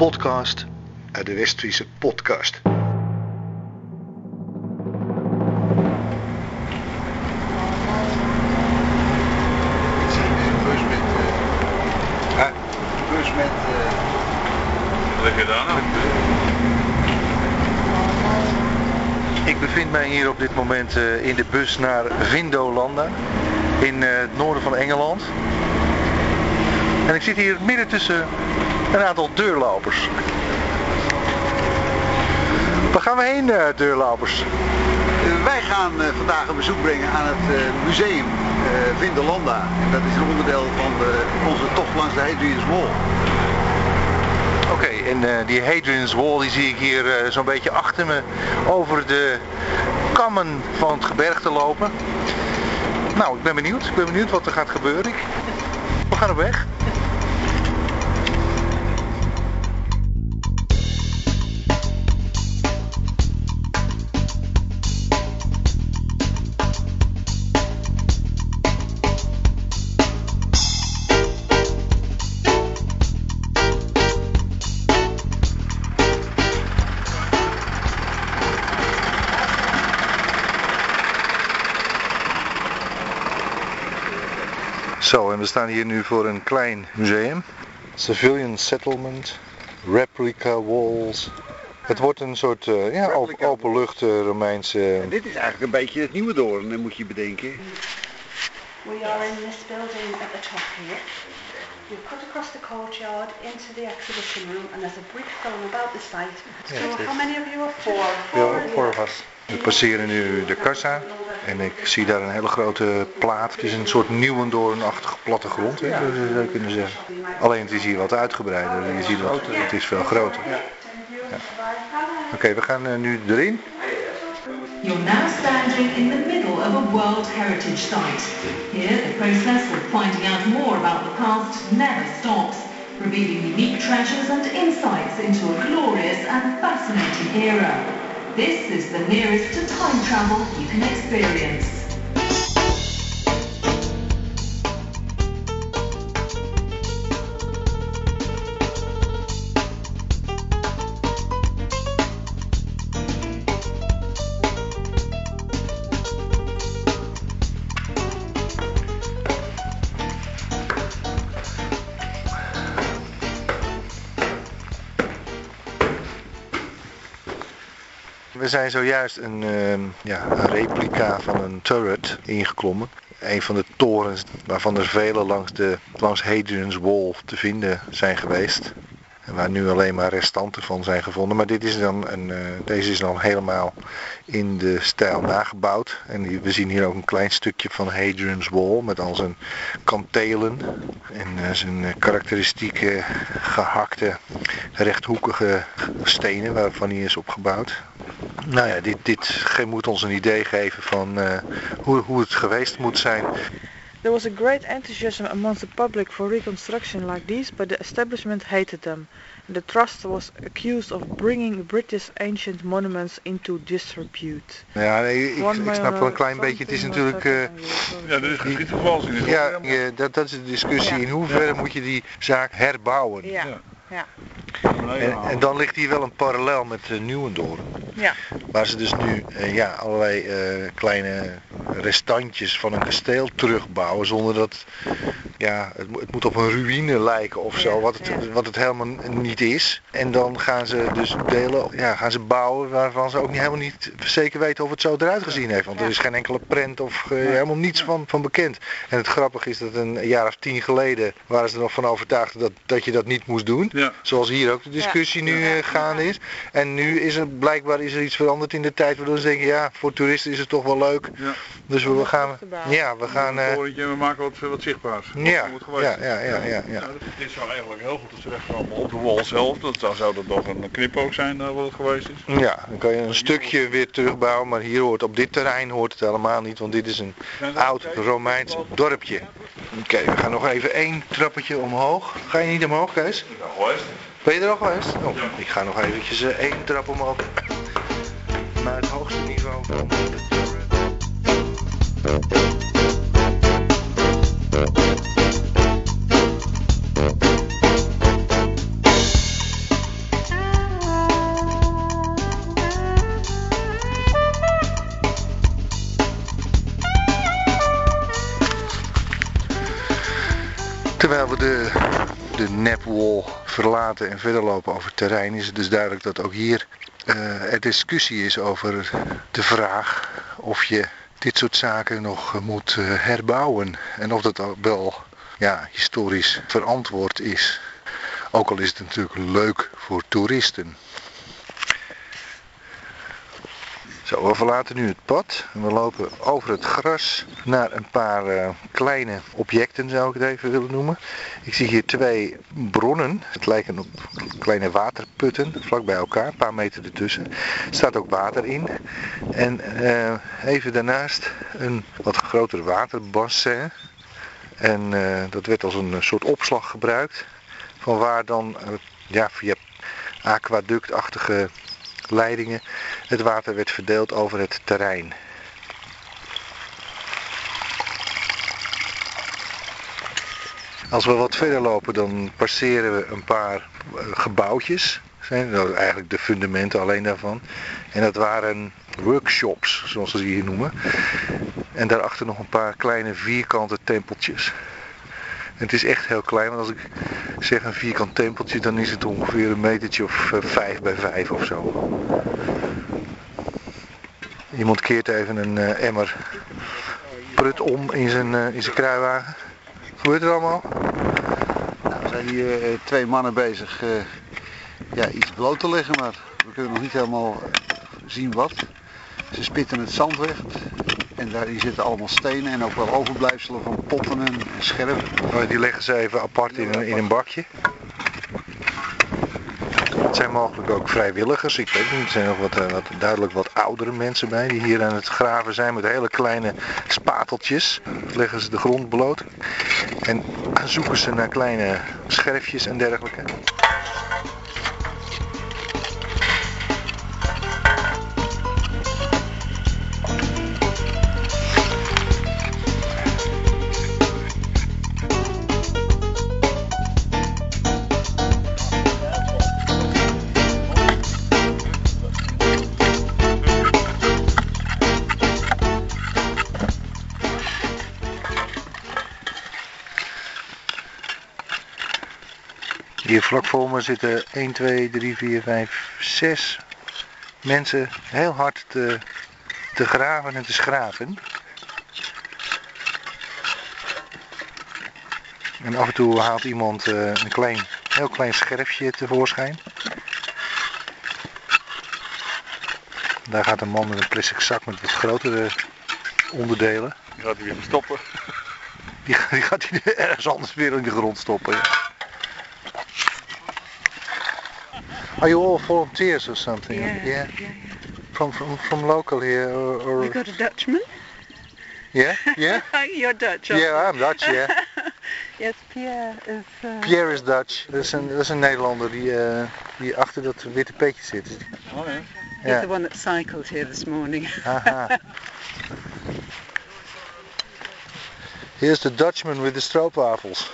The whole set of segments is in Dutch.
podcast uit de Westfriese podcast. Wat heb je daar nou? Ik bevind mij hier op dit moment in de bus naar Vindolanda in het noorden van Engeland. En ik zit hier midden tussen een aantal deurlopers. Waar gaan we heen, deurlopers? Wij gaan vandaag een bezoek brengen aan het museum Vindolanda. En dat is een onderdeel van onze tocht langs de Hadrian's Wall. Oké, en die Hadrian's Wall die zie ik hier zo'n beetje achter me over de kammen van het gebergte lopen. Nou, ik ben benieuwd wat er gaat gebeuren. We gaan op weg. Zo, en we staan hier nu voor een klein museum. Civilian Settlement, Replica Walls. Het wordt een soort openlucht Romeinse... En dit is eigenlijk een beetje het nieuwe Doorn, moet je bedenken. We are in this building at the top here. We've cut across the courtyard into the exhibition room and there's a brief film about the site. So how many of you are? Four of us. We passeren nu de kassa en ik zie daar een hele grote plaat. Het is een soort Nieuwendoorn-achtige plattegrond, hè, zou je kunnen zeggen. Alleen het is hier wat uitgebreider. Je ziet dat het is veel groter. Ja. Oké, we gaan nu erin. You're now standing in the middle of a World Heritage Site. Here, the process of finding out more about the past never stops, revealing unique treasures and insights into a glorious and fascinating era. This is the nearest to time travel you can experience. We zijn zojuist een replica van een turret ingeklommen. Een van de torens waarvan er vele langs Hadrian's Wall te vinden zijn geweest. En waar nu alleen maar restanten van zijn gevonden. Maar deze is dan helemaal in de stijl nagebouwd. En we zien hier ook een klein stukje van Hadrian's Wall met al zijn kantelen. En zijn karakteristieke gehakte rechthoekige stenen waarvan hij is opgebouwd. Nou ja, dit moet ons een idee geven van hoe het geweest moet zijn. There was a great enthusiasm amongst the public for reconstruction like these, but the establishment hated them. The trust was accused of bringing British ancient monuments into disrepute. Ja, nee, ik snap wel een klein beetje. Het is natuurlijk... ja, dat is geschiedenisvals in dat is de discussie. In hoeverre moet je die zaak herbouwen? Ja. En dan ligt hier wel een parallel met Nieuwendoorn. Ja. Waar ze dus nu allerlei kleine restantjes van een kasteel terugbouwen zonder dat het moet op een ruïne lijken of zo, wat het helemaal niet is. En dan gaan ze dus bouwen waarvan ze ook helemaal niet zeker weten of het zo eruit gezien heeft. Want er is geen enkele prent of helemaal niets van bekend. En het grappige is dat een jaar of 10 geleden waren ze er nog van overtuigd dat je dat niet moest doen. Ja. Zoals hier ook de discussie nu gaande is. En nu is er blijkbaar iets veranderd in de tijd waardoor ze denken, voor toeristen is het toch wel leuk. Ja. Dus we gaan we maken wat zichtbaars. Ja. Dit zou eigenlijk heel goed terechtkomen op de wall zelf. Zou dat nog een knipoog zijn wat het geweest is? Ja, dan kan je een stukje weer terugbouwen, maar op dit terrein hoort het helemaal niet, want dit is een oud Romeins dorpje. Oké, we gaan nog even 1 trappetje omhoog. Ga je niet omhoog, Kees? Ik ben geweest. Ben je er al geweest? Oh, ik ga nog eventjes 1 trap omhoog. Naar het hoogste niveau van de Terwijl we de nepwall verlaten en verder lopen over het terrein, is het dus duidelijk dat ook hier er discussie is over de vraag of je dit soort zaken nog moet herbouwen. En of dat ook wel historisch verantwoord is. Ook al is het natuurlijk leuk voor toeristen. Zo, we verlaten nu het pad en we lopen over het gras naar een paar kleine objecten, zou ik het even willen noemen. Ik zie hier 2 bronnen. Het lijken op kleine waterputten, vlak bij elkaar, een paar meter ertussen. Er staat ook water in. En even daarnaast een wat groter waterbassin. En dat werd als een soort opslag gebruikt. Van waar dan via aquaductachtige leidingen het water werd verdeeld over het terrein. Als we wat verder lopen, dan passeren we een paar gebouwtjes. Zijn nou eigenlijk de fundamenten alleen daarvan. En dat waren workshops, zoals ze hier noemen. En daarachter nog een paar kleine vierkante tempeltjes. En het is echt heel klein, want als ik zeg een vierkant tempeltje, dan is het ongeveer een metertje of 5 bij 5 of zo. Iemand keert even een emmer prut om in zijn kruiwagen. Wat gebeurt er allemaal? Nou, we zijn hier 2 mannen bezig iets bloot te leggen, maar we kunnen nog niet helemaal zien wat. Ze spitten het zand weg. En daarin zitten allemaal stenen en ook wel overblijfselen van potten en scherven. Oh, die leggen ze even apart in een bakje. Het zijn mogelijk ook vrijwilligers, ik weet niet. Er zijn nog duidelijk wat oudere mensen bij die hier aan het graven zijn met hele kleine spateltjes. Leggen ze de grond bloot en zoeken ze naar kleine scherfjes en dergelijke. Hier vlak voor me zitten 1, 2, 3, 4, 5, 6 mensen heel hard te graven en te schraven. En af en toe haalt iemand een heel klein scherfje tevoorschijn. Daar gaat een man met een plastic zak met wat grotere onderdelen. Die gaat hij weer verstoppen. Die gaat hij ergens anders weer in de grond stoppen. Ja. Are you all volunteers or something? Yeah. From local here or... We got a Dutchman. Yeah? You're Dutch, aren't Yeah, I'm Dutch, yeah. Yes, Pierre is... Pierre is Dutch. Dat is een Nederlander die achter dat witte petje zit. Oh, nee. He's the one that cycled here this morning. Aha. Here's the Dutchman with the stroopwafels.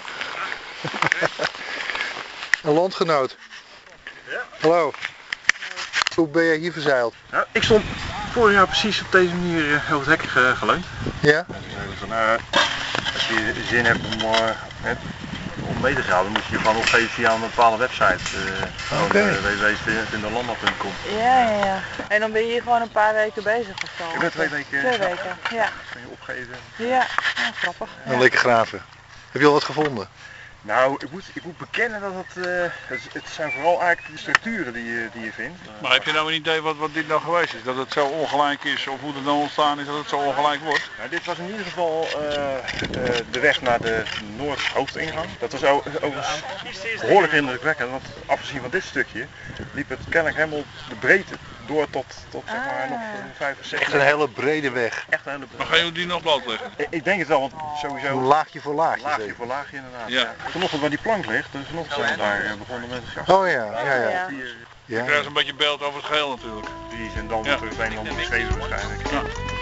Een landgenoot. Ja. Hallo. Hoe ben jij hier verzeild? Nou, ik stond vorig jaar precies op deze manier over het hek geleund. Ja? Als je zin hebt om mee te gaan, dan moet je je gewoon opgeven via een bepaalde website. www.vinderlanda.com. Ja. En dan ben je hier gewoon een paar weken bezig of zo? Ik ben 2 weken. 2 weken, ja. Kan je opgeven. Ja, grappig. En Ja. lekker graven. Heb je al wat gevonden? Nou, ik moet bekennen dat het zijn vooral eigenlijk de structuren die je vindt. Maar heb je nou een idee wat dit nou geweest is? Dat het zo ongelijk is of hoe het nou ontstaan is dat het zo ongelijk wordt? Nou, dit was in ieder geval de weg naar de Noordhoofdingang. Dat was ook behoorlijk indrukwekkend, want afgezien van dit stukje liep het kennelijk helemaal de breedte door tot zeg maar nog 5 of 6. Echt een hele brede weg. Echt een hele Maar gaan jullie die nog blootleggen? Ik denk het wel, want sowieso Laagje voor laagje. laagje zeker. voor laagje inderdaad. Ja. Vanochtend waar die plank ligt, dus vanochtend zijn we daar begonnen met het gas. Oh ja. Ja. Je krijgt een beetje beeld over het geheel natuurlijk. Die zijn dan Ja. terug een en ander beschreven waarschijnlijk. Ja.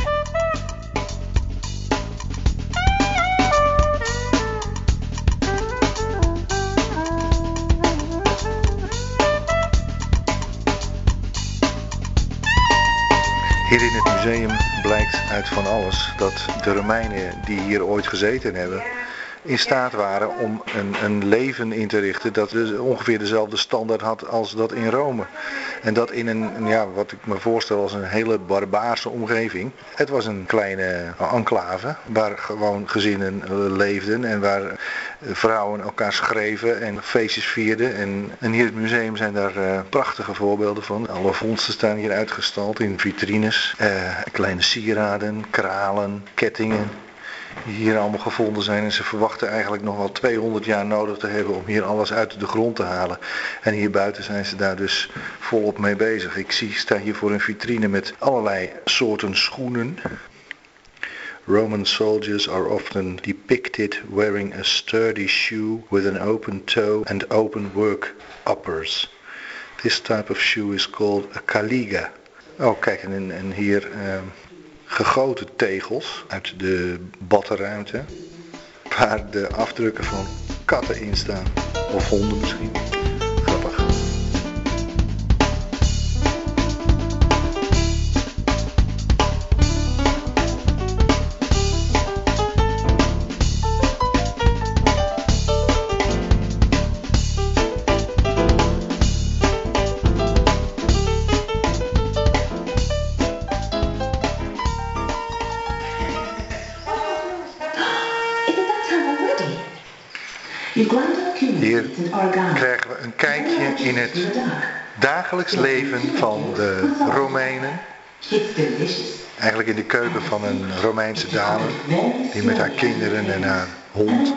Hier in het museum blijkt uit van alles dat de Romeinen die hier ooit gezeten hebben, in staat waren om een leven in te richten dat dus ongeveer dezelfde standaard had als dat in Rome. En dat in een, ja, wat ik me voorstel als een hele barbaarse omgeving. Het was een kleine enclave waar gewoon gezinnen leefden en waar vrouwen elkaar schreven en feestjes vierden. En hier in het museum zijn daar prachtige voorbeelden van. Alle vondsten staan hier uitgestald in vitrines. Kleine sieraden, kralen, kettingen die hier allemaal gevonden zijn. En ze verwachten eigenlijk nog wel 200 jaar nodig te hebben om hier alles uit de grond te halen. En hier buiten zijn ze daar dus volop mee bezig. Ik sta hier voor een vitrine met allerlei soorten schoenen. Roman soldiers are often depicted wearing a sturdy shoe with an open toe and open work uppers. This type of shoe is called a caliga. Oh kijk, en hier gegoten tegels uit de badruimte waar de afdrukken van katten in staan. Of honden misschien. Grappig. Hier krijgen we een kijkje in het dagelijks leven van de Romeinen. Eigenlijk in de keuken van een Romeinse dame die met haar kinderen en haar hond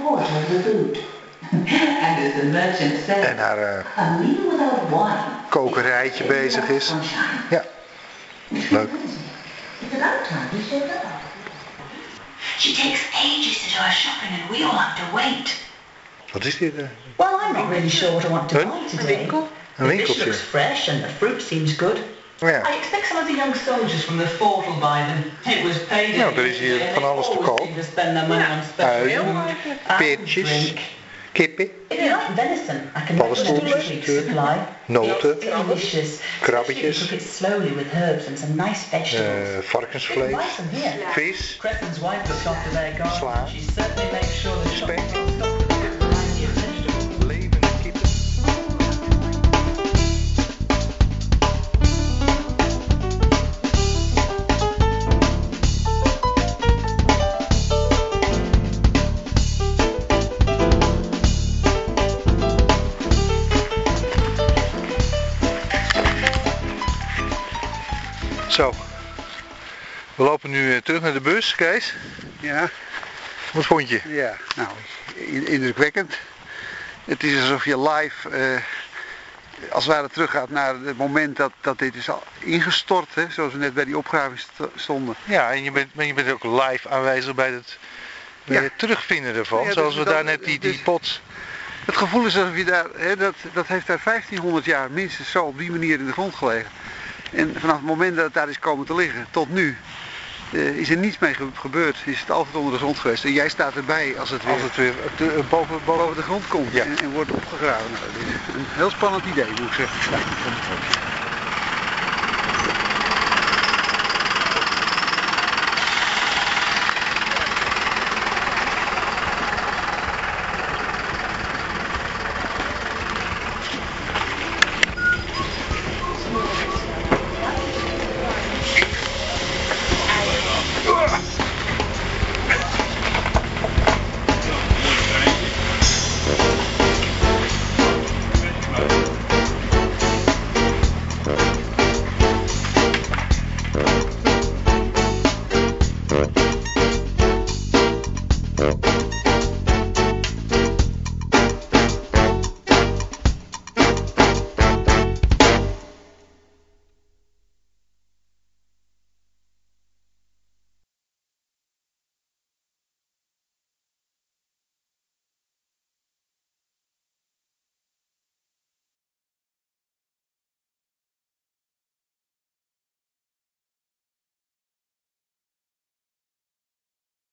en haar kokerijtje bezig is. Ja, leuk. She takes ages to do her shopping and we all have to wait. Wat is dit? Well, I'm not really sure what I want to buy today. Een winkeltje. The fish looks fresh and the fruit seems good. Oh ja. I expect some of the young soldiers from the fort will buy them. It was payday. Nou, er is hier van alles te koop. Uien, peertjes, kippen, paddenstoeltjes natuurlijk, noten, krabbetjes, varkensvlees, vis, sla, spek, levende kippen. Zo, we lopen nu terug naar de bus, Kees. Ja. Wat vond je? Ja, nou, indrukwekkend. Het is alsof je live, als het ware teruggaat naar het moment dat dit is al ingestort, hè, zoals we net bij die opgraving stonden. Ja, en je bent ook live aanwezig bij het terugvinden ervan, Ja, zoals dus we daar dan- net die dus- pot... Het gevoel is alsof je daar, hè, dat heeft daar 1500 jaar minstens zo op die manier in de grond gelegen. En vanaf het moment dat het daar is komen te liggen, tot nu, is er niets mee gebeurd. Is het altijd onder de grond geweest. En jij staat erbij als het weer boven de grond komt Ja. en wordt opgegraven. Nou, dat is een heel spannend idee, moet ik zeggen.